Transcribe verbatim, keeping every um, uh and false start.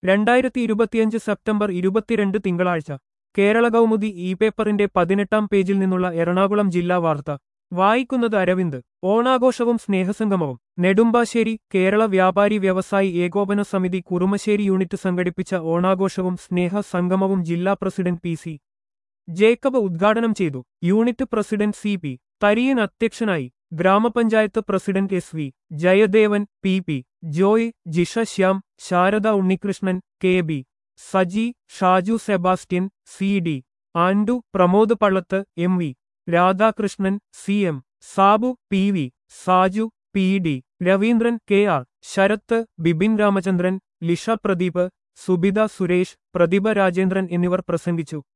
രണ്ടായിരത്തി ഇരുപത്തിയഞ്ച് സെപ്റ്റംബർ ഇരുപത്തിരണ്ട് തിങ്കളാഴ്ച കേരള കൗമുദി ഇ പേപ്പറിന്റെ പതിനെട്ടാം പേജിൽ നിന്നുള്ള എറണാകുളം ജില്ലാ വാർത്ത വായിക്കുന്നത് അരവിന്ദ്. ഓണാഘോഷവും സ്നേഹസംഗമവും നെടുമ്പാശ്ശേരി. കേരള വ്യാപാരി വ്യവസായി ഏകോപന സമിതി കുറുമശ്ശേരി യൂണിറ്റ് സംഘടിപ്പിച്ച ഓണാഘോഷവും സ്നേഹ സംഗമവും ജില്ലാ പ്രസിഡന്റ് പി സി ജേക്കബ് ഉദ്ഘാടനം ചെയ്തു. Unit president C P Thariyan അധ്യക്ഷനായി. ഗ്രാമപഞ്ചായത്ത് president S V Jayadevan, P P Joy, Jisha Shyam, Sharada Unnikrishnan, K B Saji, Shaju Sebastian, C D Andu, Pramod Pallath, M V Radhakrishnan, C M Sabu, P V Saju, P D Raveendran, K R Sarath, Bipin Ramachandran, Lisha Pradeep, Subitha Suresh, Prathibha Rajendran എന്നിവർ പ്രസംഗിച്ചു.